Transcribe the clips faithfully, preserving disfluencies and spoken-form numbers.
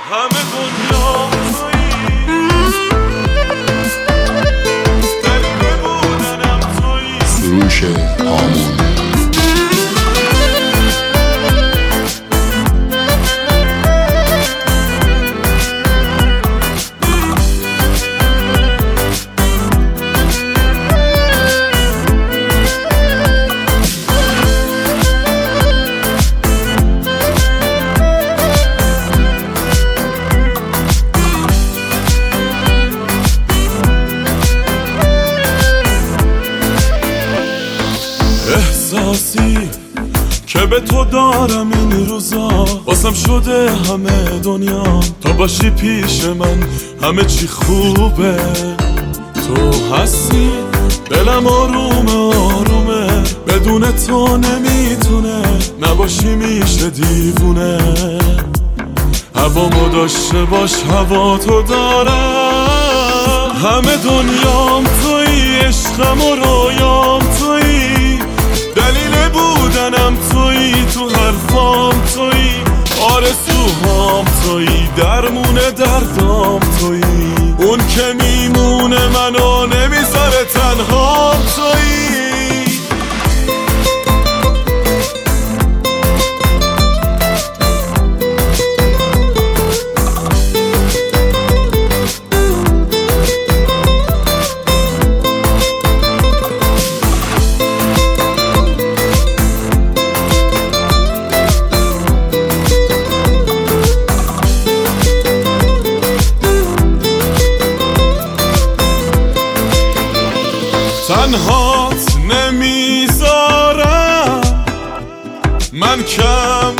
همه دنیا تویی، دلیل بودنم تویی. سروش هامون. احساسی که به تو دارم این روزا، واسم شده همه دنیا. تا باشی پیش من همه چی خوبه. تو هستی دلم آرومه آرومه، بدون تو نمیتونه، نباشی میشه دیوونه. هوامو داشته باش هوا تو دارم، همه دنیام تویی، عشقم و رویام تویی، دلیل بودنم تویی، تو حرفام تویی، آرزوهام تویی، درمون دردام تویی، اون که میمونه منو نمیذاره تنهام تویی. تنهات نمیذارم، من کم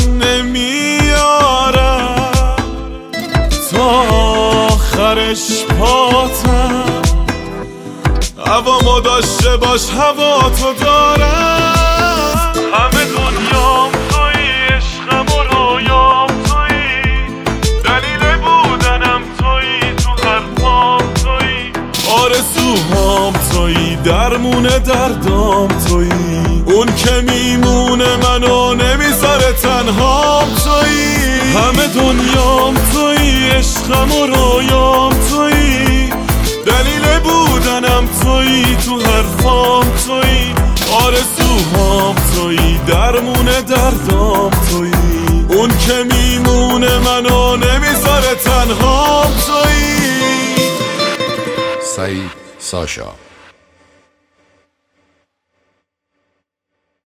نمیارم، تا آخرش پاتم. هوامو داشته باش هوا تو دارم، همه دنیام تویی، عشقم و رویام تویی، دلیل بودنم تویی، تو حرفام تویی، آرزوهام تویی، درمون دردام تویی، اون که میمونه منو نمیذاره تنهام تویی. همه دنیام تویی، عشقم و رویام تویی، دلیل بودنم تویی، تو حرفام تویی، آرزوهام تویی، درمون دردام تویی، اون که میمونه منو نمیذاره تنهام تویی. سعید ساشا.